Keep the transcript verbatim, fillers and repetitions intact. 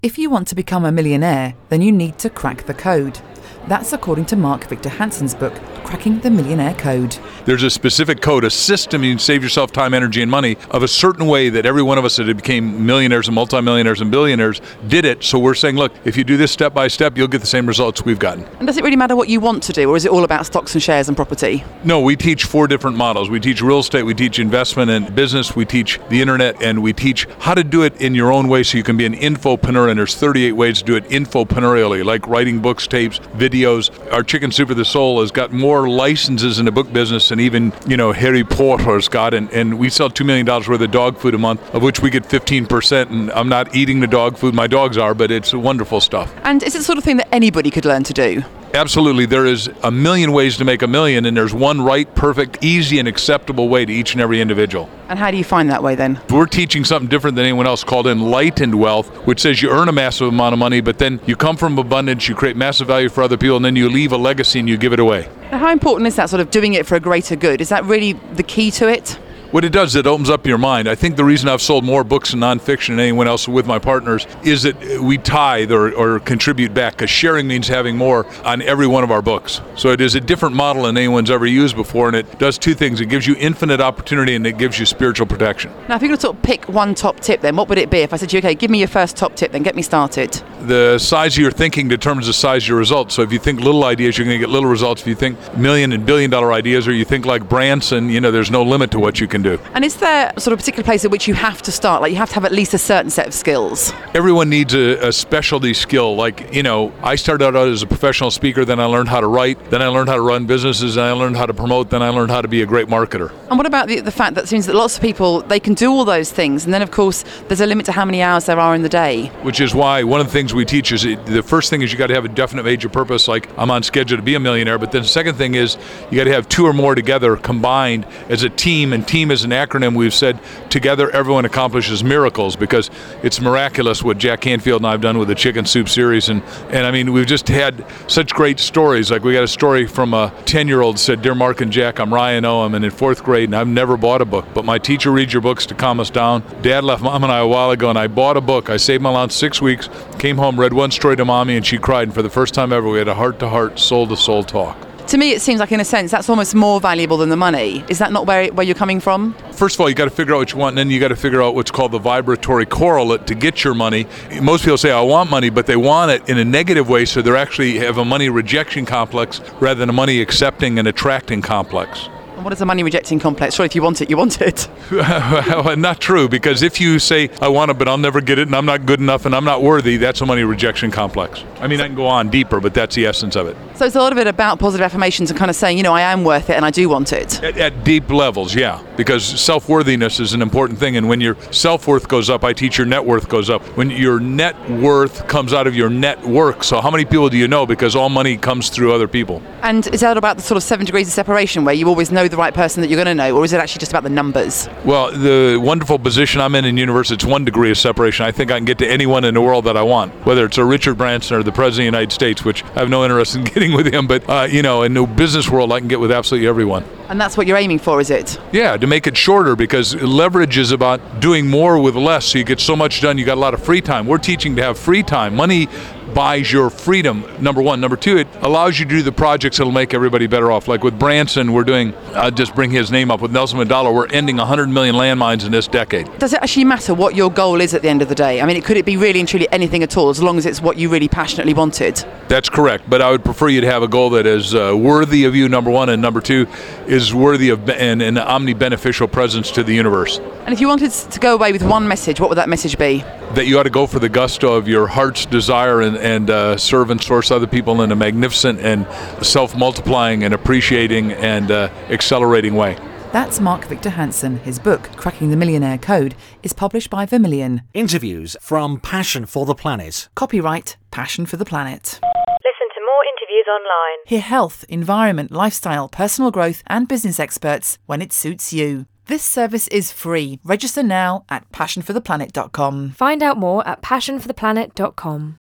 If you want to become a millionaire, then you need to crack the code. That's according to Mark Victor Hansen's book, Cracking the Millionaire Code. There's a specific code, a system you can save yourself time, energy, and money of a certain way that every one of us that became millionaires and multimillionaires and billionaires did it. So we're saying, look, if you do this step by step, you'll get the same results we've gotten. And does it really matter what you want to do, or is it all about stocks and shares and property? No, we teach four different models. We teach real estate, we teach investment and business, we teach the internet, and we teach how to do it in your own way so you can be an infopreneur. And there's thirty-eight ways to do it infopreneurially, like writing books, tapes, videos. Our Chicken Soup for the Soul has got more licenses in the book business than even, you know, Harry Potter's got, and, and we sell two million dollars worth of dog food a month, of which we get fifteen percent, and I'm not eating the dog food, my dogs are, but it's wonderful stuff. And is it the sort of thing that anybody could learn to do? Absolutely. There is a million ways to make a million, and there's one right, perfect, easy, and acceptable way to each and every individual. And how do you find that way then? We're teaching something different than anyone else called enlightened wealth, which says you earn a massive amount of money, but then you come from abundance, you create massive value for other people, and then you leave a legacy and you give it away. Now, how important is that, sort of doing it for a greater good? Is that really the key to it? What it does, it opens up your mind. I think the reason I've sold more books in nonfiction than anyone else with my partners is that we tithe or, or contribute back, because sharing means having more on every one of our books. So it is a different model than anyone's ever used before, and it does two things. It gives you infinite opportunity, and it gives you spiritual protection. Now, if you could sort of pick one top tip, then what would it be? If I said to you, okay, give me your first top tip, then get me started. The size of your thinking determines the size of your results. So if you think little ideas, you're going to get little results. If you think million and billion dollar ideas, or you think like Branson, you know, there's no limit to what you can do. And is there sort of a particular place at which you have to start? Like you have to have at least a certain set of skills? Everyone needs a, a specialty skill. Like, you know, I started out as a professional speaker, then I learned how to write, then I learned how to run businesses, and I learned how to promote, then I learned how to be a great marketer. And what about the, the fact that it seems that lots of people, they can do all those things, and then of course there's a limit to how many hours there are in the day? Which is why one of the things we teach is it, the first thing is you got to have a definite major purpose, like I'm on schedule to be a millionaire, but then the second thing is you got to have two or more together combined as a team, and team is an acronym. We've said together everyone accomplishes miracles, because it's miraculous what Jack Canfield and I have done with the Chicken Soup series, and, and I mean we've just had such great stories. Like we got a story from a ten-year-old said, "Dear Mark and Jack, I'm Ryan Ohm, and in fourth grade, and I've never bought a book, but my teacher reads your books to calm us down. Dad left Mom and I a while ago, and I bought a book. I saved my allowance six weeks, came home, read one story to Mommy, and she cried, and for the first time ever we had a heart-to-heart, soul-to-soul talk." To me, it seems like, in a sense, that's almost more valuable than the money. Is that not where where you're coming from? First of all, you got to figure out what you want, and then you got to figure out what's called the vibratory correlate to get your money. Most people say, I want money, but they want it in a negative way, so they actually have a money rejection complex rather than a money accepting and attracting complex. And what is a money rejecting complex? Sure, if you want it, you want it. Well, not true, because if you say, I want it, but I'll never get it, and I'm not good enough, and I'm not worthy, that's a money rejection complex. I mean, I can go on deeper, but that's the essence of it. So it's a lot of it about positive affirmations and kind of saying, you know, I am worth it and I do want it. At, at deep levels, yeah, because self-worthiness is an important thing, and when your self-worth goes up, I teach your net worth goes up. When your net worth comes out of your net work, so how many people do you know? Because all money comes through other people. And is that about the sort of seven degrees of separation where you always know the right person that you're going to know, or is it actually just about the numbers? Well, the wonderful position I'm in in the universe, it's one degree of separation. I think I can get to anyone in the world that I want, whether it's a Richard Branson or the President of the United States, which I have no interest in getting with him, but, uh, you know, in the business world, I can get with absolutely everyone. And that's what you're aiming for, is it? Yeah, to make it shorter, because leverage is about doing more with less, so you get so much done, you got a lot of free time. We're teaching to have free time. Money buys your freedom, number one. Number two, it allows you to do the projects that'll make everybody better off. Like with Branson, we're doing, I'll just bring his name up, with Nelson Mandela, we're ending one hundred million landmines in this decade. Does it actually matter what your goal is at the end of the day? I mean, it, could it be really and truly anything at all, as long as it's what you really passionately wanted? That's correct, but I would prefer you to have a goal that is uh, worthy of you, number one, and number two, is worthy of an, an omni-beneficial presence to the universe. And if you wanted to go away with one message, what would that message be? That you ought to go for the gusto of your heart's desire and, and uh, serve and source other people in a magnificent and self-multiplying and appreciating and uh, accelerating way. That's Mark Victor Hansen. His book, Cracking the Millionaire Code, is published by Vermilion. Interviews from Passion for the Planet. Copyright Passion for the Planet. Listen to more interviews online. Hear health, environment, lifestyle, personal growth and business experts when it suits you. This service is free. Register now at passion for the planet dot com. Find out more at passion for the planet dot com.